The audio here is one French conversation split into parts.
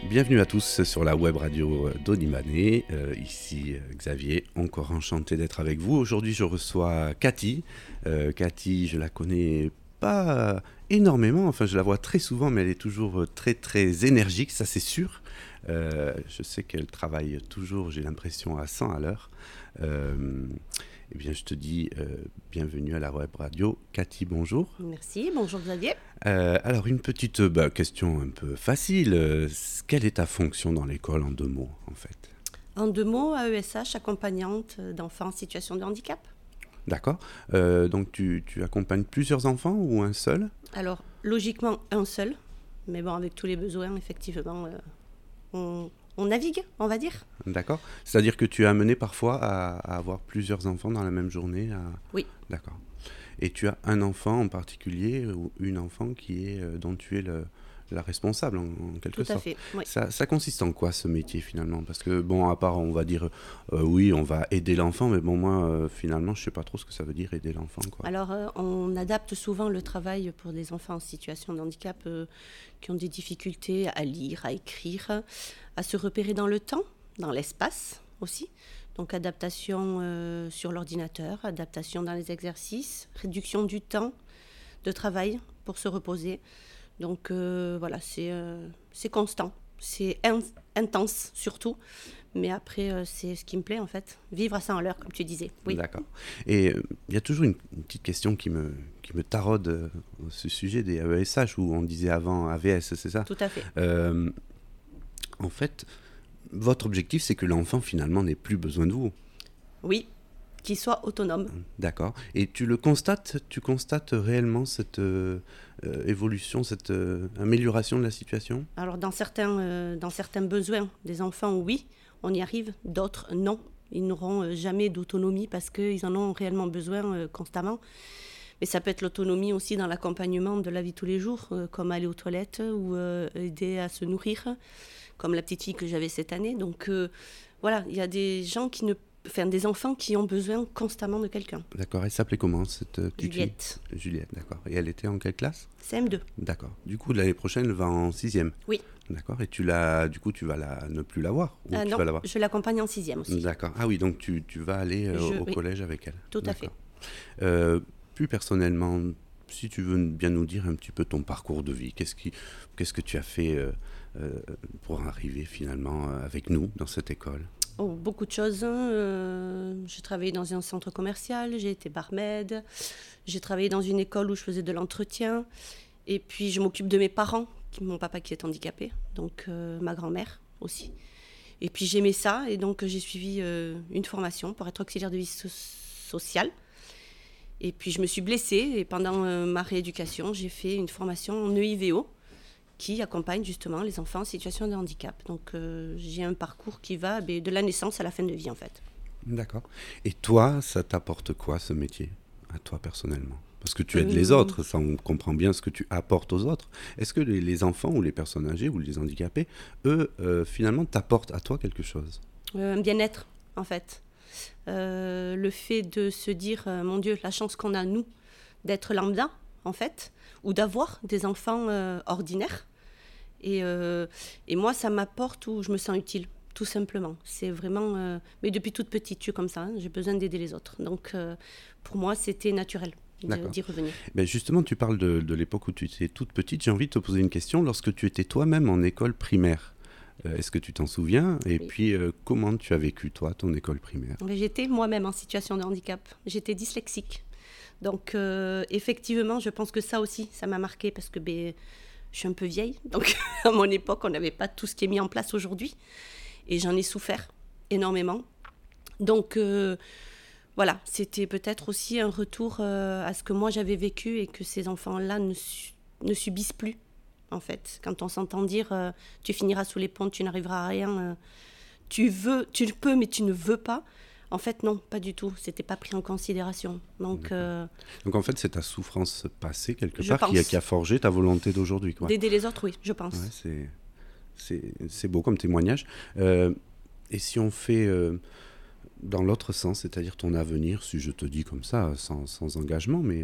Bienvenue à tous sur la web radio d'Onimané. Ici Xavier, encore enchanté d'être avec vous. Aujourd'hui, je reçois Cathy. Cathy, je la connais pas énormément, enfin je la vois très souvent, mais elle est toujours très très énergique, ça c'est sûr. Je sais qu'elle travaille toujours, j'ai l'impression, à 100 à l'heure. Eh bien, je te dis bienvenue à la web radio. Cathy, bonjour. Merci, bonjour Xavier. Alors, une petite question un peu facile. Quelle est ta fonction dans l'école en 2 mots, en fait ? En 2 mots, AESH, accompagnante d'enfants en situation de handicap. D'accord. Donc, tu accompagnes plusieurs enfants ou un seul ? Alors, logiquement, un seul. Mais bon, avec tous les besoins, effectivement, on navigue, on va dire. D'accord. C'est-à-dire que tu es amené parfois à avoir plusieurs enfants dans la même journée Oui. D'accord. Et tu as un enfant en particulier ou une enfant dont tu es la responsable en quelque sorte. Tout à fait, oui. Ça consiste en quoi ce métier finalement ? Parce que bon, à part on va dire oui, on va aider l'enfant, mais bon moi finalement je sais pas trop ce que ça veut dire aider l'enfant, quoi. Alors on adapte souvent le travail pour des enfants en situation de handicap qui ont des difficultés à lire, à écrire, à se repérer dans le temps, dans l'espace aussi. Donc adaptation sur l'ordinateur, adaptation dans les exercices, réduction du temps de travail pour se reposer. Donc voilà, c'est constant, c'est intense surtout. Mais après, c'est ce qui me plaît en fait, vivre à 100 à l'heure comme tu disais. Oui. D'accord. Et il y a toujours une petite question qui me taraude ce sujet des AESH où on disait avant AVS, c'est ça ? Tout à fait. En fait, votre objectif c'est que l'enfant finalement n'ait plus besoin de vous. Oui, qu'il soit autonome. D'accord. Et tu constates réellement cette évolution, cette amélioration de la situation ? Alors dans certains besoins des enfants, oui, on y arrive, d'autres non. Ils n'auront jamais d'autonomie parce qu'ils en ont réellement besoin constamment. Mais ça peut être l'autonomie aussi dans l'accompagnement de la vie de tous les jours, comme aller aux toilettes ou aider à se nourrir, comme la petite fille que j'avais cette année. Donc voilà, il y a des des enfants qui ont besoin constamment de quelqu'un. D'accord. Elle s'appelait comment cette petite Juliette. fille ? Juliette, d'accord. Et elle était en quelle classe ? CM2. D'accord. Du coup, l'année prochaine, elle va en 6e. Oui. D'accord. Et tu vas ne plus la voir ou tu Non, vas la voir ? je l'accompagne en 6e aussi. D'accord. Ah oui, donc tu vas aller au oui. collège avec elle. Tout à fait. Plus personnellement, si tu veux bien nous dire un petit peu ton parcours de vie, qu'est-ce que tu as fait pour arriver finalement avec nous dans cette école ? Oh, beaucoup de choses. J'ai travaillé dans un centre commercial, j'ai été barmaid, j'ai travaillé dans une école où je faisais de l'entretien. Et puis je m'occupe de mes parents, mon papa qui est handicapé, donc ma grand-mère aussi. Et puis j'aimais ça et donc j'ai suivi une formation pour être auxiliaire de vie sociale. Et puis je me suis blessée et pendant ma rééducation, j'ai fait une formation en EIVO qui accompagne justement les enfants en situation de handicap. Donc j'ai un parcours qui va de la naissance à la fin de vie en fait. D'accord. Et toi, ça t'apporte quoi ce métier, à toi personnellement ? Parce que tu aides les autres, ça on comprend bien ce que tu apportes aux autres. Est-ce que les enfants ou les personnes âgées ou les handicapés, eux, finalement, t'apportent à toi quelque chose ? Un bien-être en fait. Le fait de se dire, mon Dieu, la chance qu'on a nous d'être lambda en fait, ou d'avoir des enfants ordinaires. Et moi, ça m'apporte où je me sens utile, tout simplement. C'est vraiment... mais depuis toute petite, je suis comme ça, hein, j'ai besoin d'aider les autres. Donc, pour moi, c'était naturel d'y revenir. Ben justement, tu parles de l'époque où tu étais toute petite. J'ai envie de te poser une question. Lorsque tu étais toi-même en école primaire, est-ce que tu t'en souviens ? Et puis, comment tu as vécu, toi, ton école primaire ? J'étais moi-même en situation de handicap. J'étais dyslexique. Donc, effectivement, je pense que ça aussi, ça m'a marqué parce que je suis un peu vieille. Donc, à mon époque, on n'avait pas tout ce qui est mis en place aujourd'hui. Et j'en ai souffert énormément. Donc, voilà, c'était peut-être aussi un retour à ce que moi j'avais vécu et que ces enfants-là ne subissent plus, en fait. Quand on s'entend dire tu finiras sous les ponts, tu n'arriveras à rien, tu le peux, mais tu ne veux pas. En fait, non, pas du tout. C'était pas pris en considération. Donc en fait, c'est ta souffrance passée, quelque je part, qui a forgé ta volonté d'aujourd'hui, quoi. D'aider les autres, oui, je pense. Ouais, c'est beau comme témoignage. Et si on fait dans l'autre sens, c'est-à-dire ton avenir, si je te dis comme ça, sans engagement, mais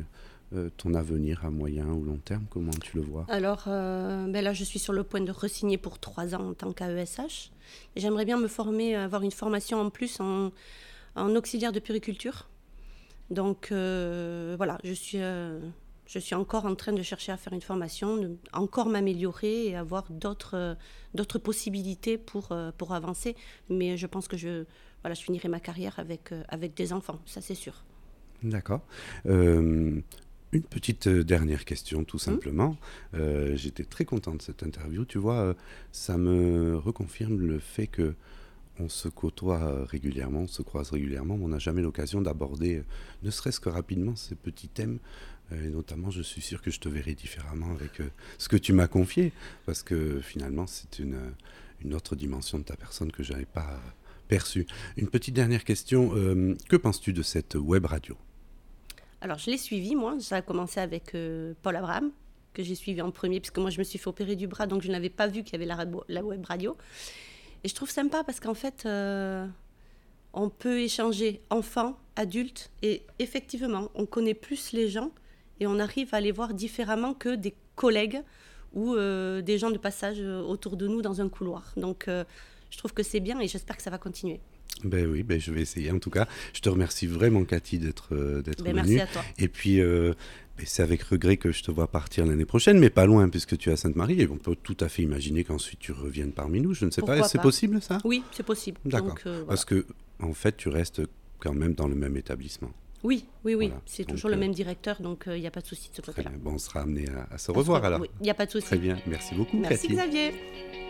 ton avenir à moyen ou long terme, comment tu le vois? Alors là, je suis sur le point de re-signer pour 3 ans en tant qu'AESH. J'aimerais bien me former, avoir une formation en plus en auxiliaire de puériculture. Donc voilà, je suis encore en train de chercher à faire une formation, encore m'améliorer et avoir d'autres possibilités pour avancer. Mais je pense que je finirai ma carrière avec des enfants, ça c'est sûr. D'accord. Une petite dernière question, tout simplement. J'étais très content de cette interview. Tu vois, ça me reconfirme le fait que on se côtoie régulièrement, on se croise régulièrement, mais on n'a jamais l'occasion d'aborder, ne serait-ce que rapidement, ces petits thèmes. Et notamment, je suis sûr que je te verrai différemment avec ce que tu m'as confié, parce que finalement, c'est une autre dimension de ta personne que je n'avais pas perçue. Une petite dernière question. Que penses-tu de cette web radio? Alors, je l'ai suivi, moi. Ça a commencé avec Paul Abraham, que j'ai suivi en premier, puisque moi, je me suis fait opérer du bras, donc je n'avais pas vu qu'il y avait la web radio. Et je trouve sympa parce qu'en fait, on peut échanger enfants, adultes, et effectivement, on connaît plus les gens et on arrive à les voir différemment que des collègues ou des gens de passage autour de nous dans un couloir. Donc, je trouve que c'est bien et j'espère que ça va continuer. Ben oui, je vais essayer. En tout cas, je te remercie vraiment, Cathy, d'être venue. Merci à toi. Et puis, c'est avec regret que je te vois partir l'année prochaine, mais pas loin, puisque tu es à Sainte-Marie. Et on peut tout à fait imaginer qu'ensuite tu reviennes parmi nous. Je ne sais pas, c'est possible ça? Oui, c'est possible. D'accord. Donc, voilà. Parce que, en fait, tu restes quand même dans le même établissement. Oui. Voilà. C'est Donc, toujours le même directeur, donc il n'y a pas de souci de ce côté-là. Très bien. Bon, on sera amené à se revoir alors. Oui, il n'y a pas de souci. Très bien. Merci beaucoup, Merci Cathy. Xavier.